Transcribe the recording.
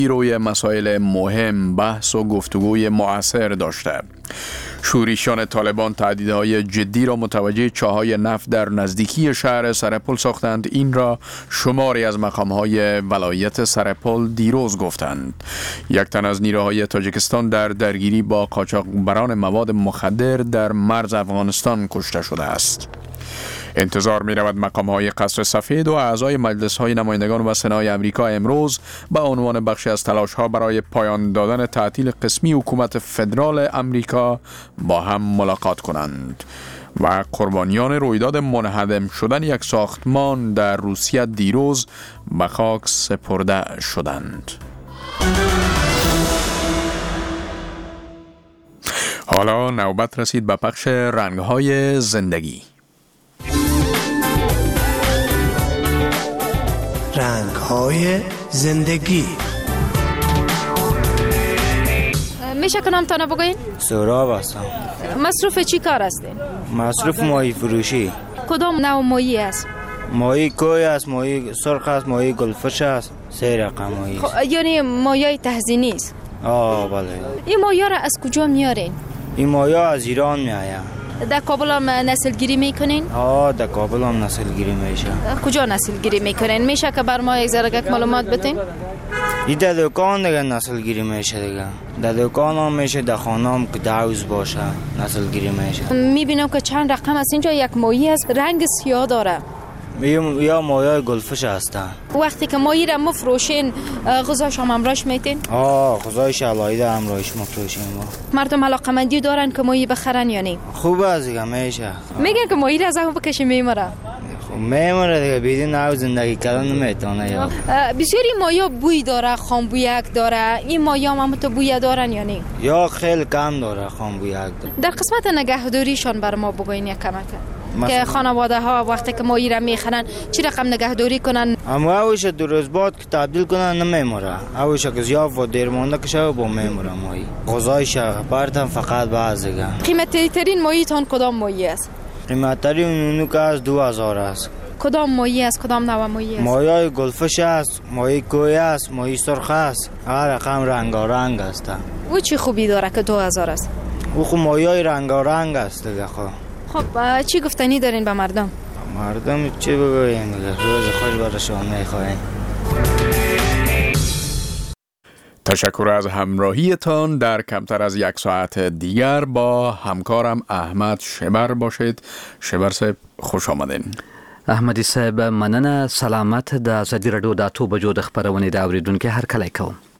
روی مسائل مهم بحث و گفتگوی مؤثر داشته. شورشیان طالبان تهدیدهای جدی را متوجه چاهای نفت در نزدیکی شهر سرپل ساختند. این را شماری از مقامهای ولایت سرپل دیروز گفتند. یک تن از نیروهای تاجیکستان در درگیری با قاچاقبران مواد مخدر در مرز افغانستان کشته شده است. انتظار می رود مقام‌های قصر سفید و اعضای مجلس‌های نمایندگان و سنای امریکا امروز به عنوان بخشی از تلاش‌ها برای پایان دادن تعطیل قسمی حکومت فدرال امریکا با هم ملاقات کنند و قربانیان رویداد منهدم شدن یک ساختمان در روسیه دیروز به خاک سپرده شدند. حالا نوبت رسید به پخش رنگ‌های زندگی. رنگ‌های زندگی. میشه که نامتانه بگوین؟ سهراب هستم. مصروف چی کار هستین؟ مصروف ماهی فروشی. کدام نوع ماهی است؟ ماهی کوی است، ماهی سرخ است، ماهی گلفش است، 3 رقم ماهی است. یعنی ماهی تهزینی است؟ بله. این ماهی را از کجا میارین؟ این ماهی از ایران میآید. در کابل هم نسل گیری میکنین؟ در کابل هم نسل گیری میشه. کجا نسل گیری میکنین؟ میشه که بر ما یک ذره معلومات بتین؟ این در دکان دیگه نسل گیری میشه دیگه. در دکان هم میشه، در خانه هم که دوز باشه نسل گیری میشه. میبینم که چند رقم است. اینجا یک ماهی است رنگ سیاه داره. یا ماهی گلفش هستن. وقتی که ماهی را مفروشین غذاش هم امراش میتین؟ غذایش علایده امراش مفروشین. مردم علاقمندی دارن که ماهی بخرن یا نه؟ خوب است دیگه میشه. میگن که ماهی را از اون بکشی میمره. میمره دیگه، بدون او زندگی کردن نمیتونه. یا بسیاری ماهی بوی داره، خام بویک داره. این ماهی هم تو بوی دارن یا نه؟ یا خیلی کم داره خام بویک داره. در قسمت نگهداریشان بر ما بگوین یک کمک که خانواده ها وقتی که ماهی را میخرن چی رقم نگهداری کنن؟ اما اوش 2 روز بعد که تبدیل کنن نمیموره. اوش که زیاد و دیر مونده که شو با میموره ماهی. غذایش برتن فقط بعض دیگه. قیمتی ترین ماهی تان کدام ماهی است؟ قیمت ترین اونو که از 2000 است. کدام ماهی است؟ کدام نوع ماهی است؟ ماهی گلفش است، ماهی کوی است، ماهی سرخ است. هر رقم رنگارنگ است. او چی خوبی داره که 2000 است؟ او خو ماهی رنگارنگ است دیگه. خب چی گفتنی دارین به مردم؟ مردم چی بگویم دیگه؟ روز خوش براشون میخوایم. تشکر از همراهیتان. در کمتر از 1 ساعت دیگر با همکارم احمد شبر باشید. شبر صاحب خوش آمدین. احمدی صاحب مننه. سلامت د ازادي رادیو د 8 بجو د خبرونه د اوریدونکو هر کله کوم.